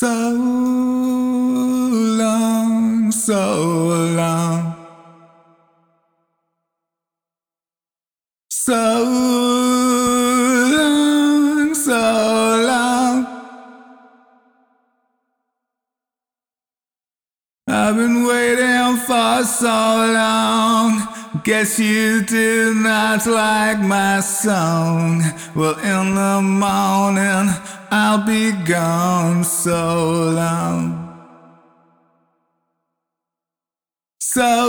So long, so long, so long, so long. I've been waiting for so long. Guess you did not like my song. Well, in the morning I'll be gone so long. So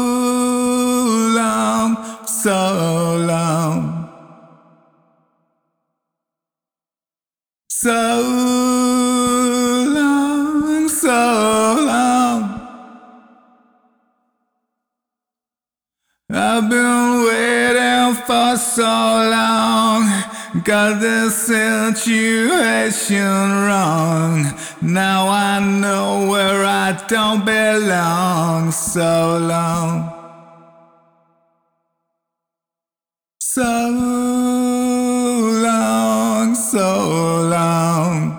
long, so long, so long, so long. I've been waiting for so long. Got this situation wrong. Now I know where I don't belong. So long, so long, so long,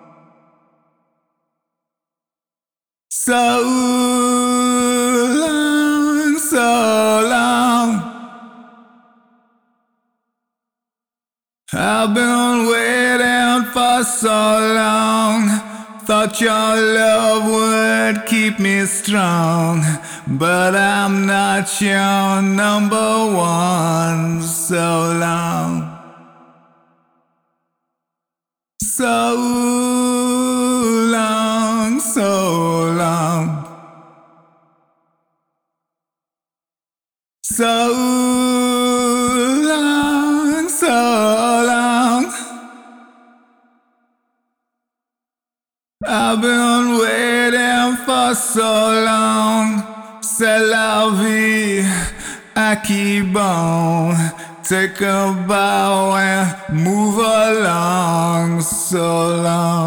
so long, so long. I've been waiting for so long. Thought your love would keep me strong, but I'm not your number one. So long, so long, so long, so long, so long. I've been waiting for so long. C'est la vie, I keep on. Take a bow and move along so long.